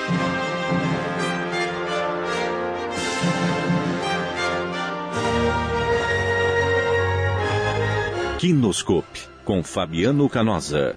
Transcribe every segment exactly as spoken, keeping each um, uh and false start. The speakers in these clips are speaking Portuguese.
Quinoscope, com Fabiano Canosa.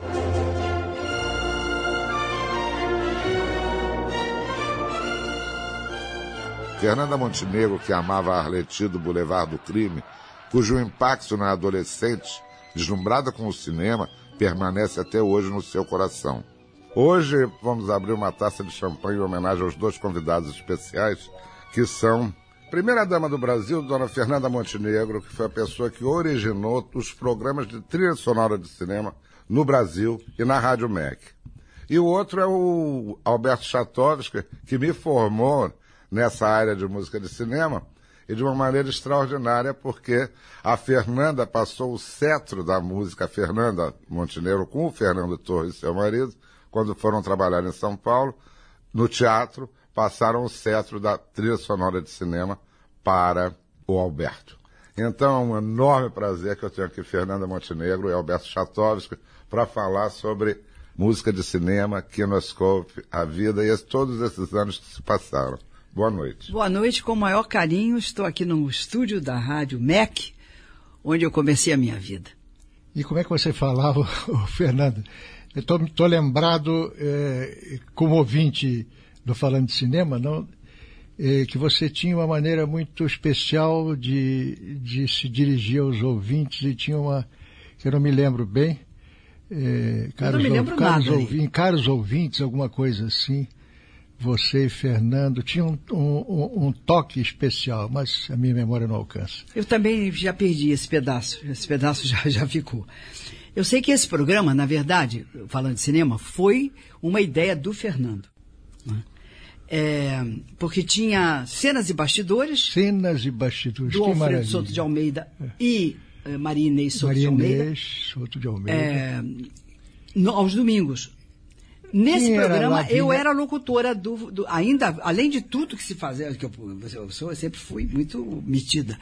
Fernanda Montenegro, que amava a Arletti do Boulevard do Crime, cujo impacto na adolescente, deslumbrada com o cinema, permanece até hoje no seu coração. Hoje vamos abrir uma taça de champanhe em homenagem aos dois convidados especiais, que são primeira-dama do Brasil, dona Fernanda Montenegro, que foi a pessoa que originou os programas de trilha sonora de cinema no Brasil e na Rádio M E C. E o outro é o Alberto Chatovski, que me formou nessa área de música de cinema, e de uma maneira extraordinária, porque a Fernanda passou o cetro da música, a Fernanda Montenegro, com o Fernando Torres, seu marido, quando foram trabalhar em São Paulo, no teatro, passaram o cetro da trilha sonora de cinema para o Alberto. Então é um enorme prazer que eu tenho aqui Fernanda Montenegro e Alberto Chatovski para falar sobre música de cinema, Quinoscope, a vida e todos esses anos que se passaram. Boa noite. Boa noite, com o maior carinho. Estou aqui no estúdio da Rádio M E C, onde eu comecei a minha vida. E como é que você falava, Fernanda? Eu estou lembrado, é, como ouvinte do Falando de Cinema, não, é, que você tinha uma maneira muito especial de, de se dirigir aos ouvintes e tinha uma, que eu não me lembro bem, é, caros, eu não me lembro caros, nada. Ouvintes, caros ouvintes, alguma coisa assim, você e Fernando, tinha um, um, um toque especial, mas a minha memória não alcança. Eu também já perdi esse pedaço, esse pedaço já, já ficou. Eu sei que esse programa, na verdade, falando de cinema, foi uma ideia do Fernando. Né? É, porque tinha cenas e bastidores. Cenas e bastidores, do que Alfredo maravilha. Souto de Almeida é. e uh, Maria Inês Souto Maria de Almeida. Inês Souto de Almeida. É, no, aos domingos. Nesse Quem programa, era eu era locutora do, do... Ainda, além de tudo que se fazia, que eu, eu, sou, eu sempre fui muito metida.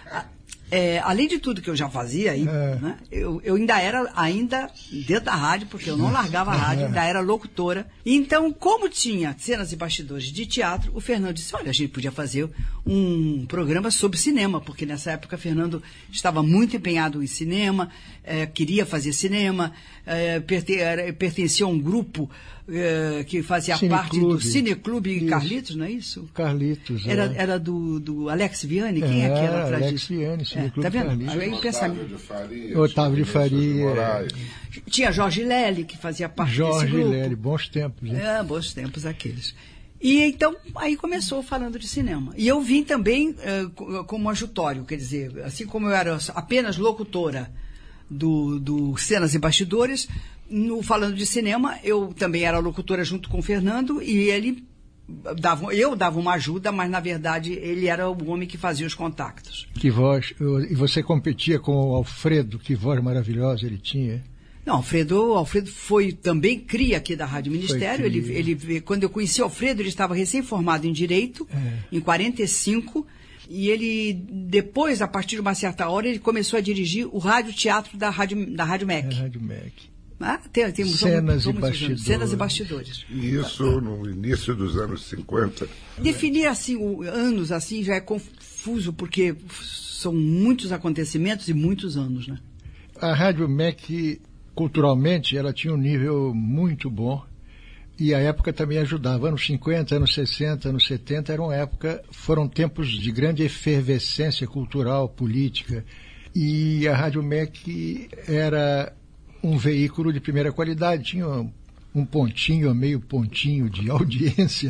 É, além de tudo que eu já fazia, aí, é. né, eu, eu ainda era ainda dentro da rádio, porque eu não largava a rádio, ainda era locutora. Então, como tinha cenas e bastidores de teatro, o Fernando disse, olha, a gente podia fazer um programa sobre cinema, porque nessa época o Fernando estava muito empenhado em cinema, é, queria fazer cinema, é, perten- pertencia a um grupo é, que fazia Cine parte Clube. do Cineclube Isso. Carlitos, não é isso? Carlitos. Era, é. era do, do Alex Vianney? Quem é, é que era atrás Alex disso? Vianney, Cineclube é, tá vendo? Carlitos. Aí pensa... Otávio de Faria. Otávio de Faria. Tinha Jorge Lely, que fazia parte Jorge desse grupo. Lely, bons tempos. Hein? É, bons tempos aqueles. E então, aí começou falando de cinema. E eu vim também uh, como ajutório, quer dizer, assim como eu era apenas locutora do, do Cenas e Bastidores, no Falando de Cinema, eu também era locutora junto com o Fernando, e ele dava, eu dava uma ajuda, mas na verdade ele era o homem que fazia os contactos. Que voz, e você competia com o Alfredo, que voz maravilhosa ele tinha. Não, Alfredo, Alfredo foi também cria aqui da Rádio Ministério. Ele, ele, quando eu conheci o Alfredo, ele estava recém-formado em Direito, é. em quarenta e cinco, e ele, depois, a partir de uma certa hora, ele começou a dirigir o rádio teatro da Rádio, da Rádio M E C. É, Rádio M E C. Ah, tem, tem, Cenas, são, e são bastidores. Cenas e bastidores. E isso no início dos anos cinquenta. Definir assim, o, anos assim já é confuso, porque são muitos acontecimentos e muitos anos, né? A Rádio M E C, culturalmente, ela tinha um nível muito bom, e a época também ajudava. Anos cinquenta, anos sessenta, anos setenta, eram época, foram tempos de grande efervescência cultural, política, e a Rádio M E C era um veículo de primeira qualidade, tinha um pontinho, meio pontinho de audiência,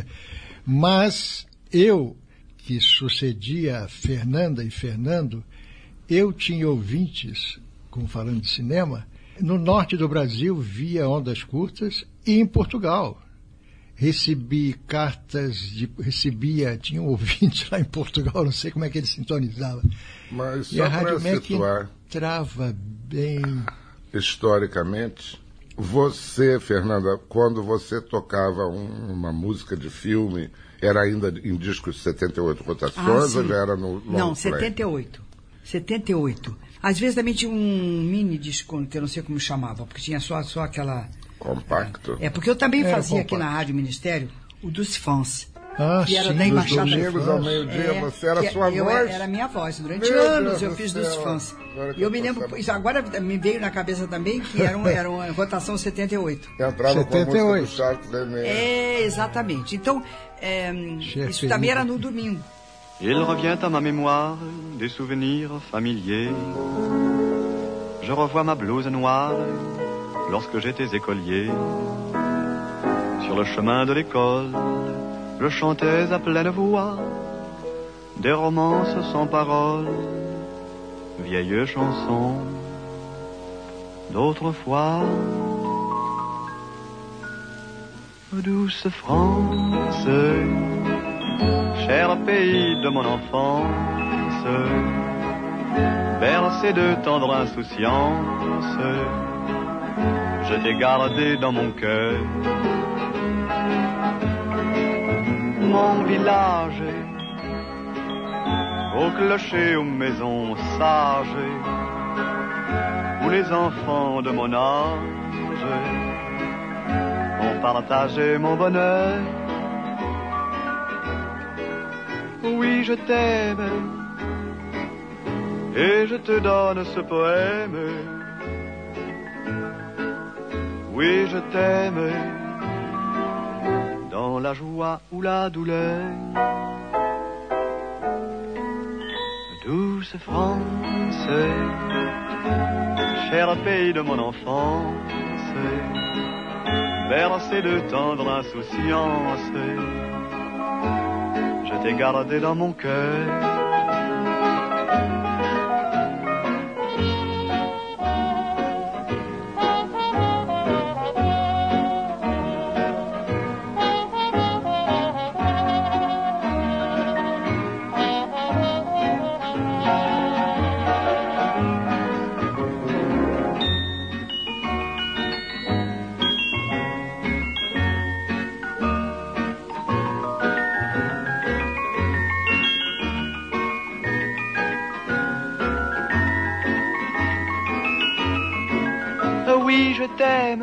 mas eu, que sucedia a Fernanda e Fernando, eu tinha ouvintes, como falando de cinema, no norte do Brasil, via Ondas Curtas, e em Portugal. Recebi cartas, de, recebia, tinha um ouvinte lá em Portugal, não sei como é que ele sintonizava. Mas e só a Rádio para situar, entrava bem... historicamente, você, Fernanda, quando você tocava um, uma música de filme, era ainda em discos de setenta e oito rotações ah, ou já era no long Não, play? setenta e oito. setenta e oito. Às vezes também tinha um mini disco, que eu não sei como chamava, porque tinha só, só aquela... Compacto. É, porque eu também Era fazia compacto. aqui na Rádio Ministério o Douce France. Ah, que era sim, da Embaixada. Domingos ao meio-dia, É, você era que sua eu, voz. Era a minha voz. Durante Meu anos Deus eu do fiz céu. Douce France. Agora que E eu eu me tô lembro, sabendo. isso agora me veio na cabeça também que era, um, era uma rotação setenta e oito. Entrava com a setenta e oito. música do Charles Trenet. É, exatamente. Então, é, Chefe isso também Felipe. era no domingo. Il revient à ma mémoire des souvenirs familiers. Je revois ma blouse noire lorsque j'étais écolier. Sur le chemin de l'école, je chantais à pleine voix des romances sans paroles, vieilles chansons d'autrefois. Douce France, cher pays de mon enfance, bercé de tendre insouciance, je t'ai gardé dans mon cœur. Mon village, au clocher, aux maisons sages, où les enfants de mon âge ont partagé mon bonheur. Oui, je t'aime, et je te donne ce poème. Oui, je t'aime, dans la joie ou la douleur. Douce France, cher pays de mon enfance, bercé de tendre insouciance, je t'ai gardé dans mon cœur. Oui, je t'aime,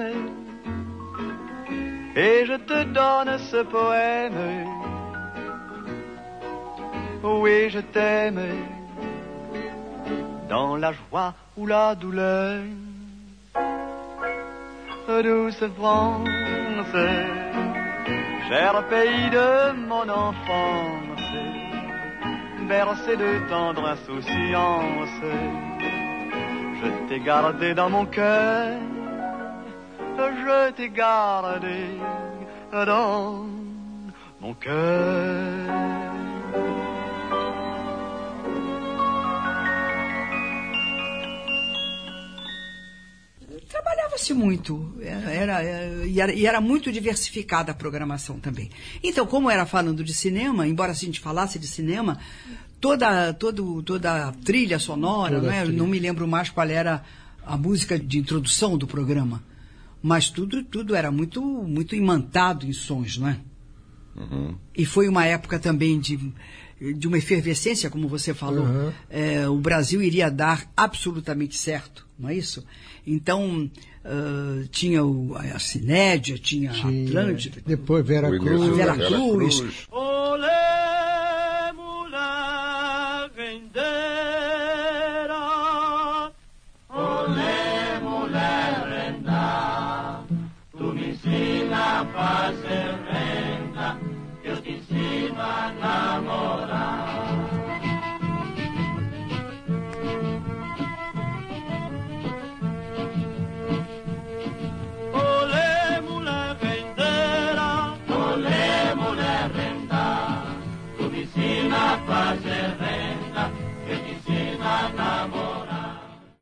et je te donne ce poème. Oui, je t'aime, dans la joie ou la douleur. Douce France, cher pays de mon enfance, bercé de tendre insouciance, je t'ai gardé dans mon cœur, je t'ai gardé dans mon cœur. Trabalhava-se muito, era, era, e, era, e era muito diversificada a programação também. Então, como era falando de cinema, embora a gente falasse de cinema, toda, todo, toda a trilha sonora, Toda não, é? trilha. Não me lembro mais qual era a música de introdução do programa, mas tudo, tudo era muito, muito imantado em sons, não é? Uhum. E foi uma época também de, de uma efervescência, como você falou. Uhum. É, o Brasil iria dar absolutamente certo, não é isso? Então, uh, tinha o, a Cinédia, tinha, Tinha, a Atlântida. depois Vera O Cruz. início da Vera Cruz. Olé, mulher rendeira, olé, mulher renda, tu me ensina a fazer renda, eu te ensino a namorar.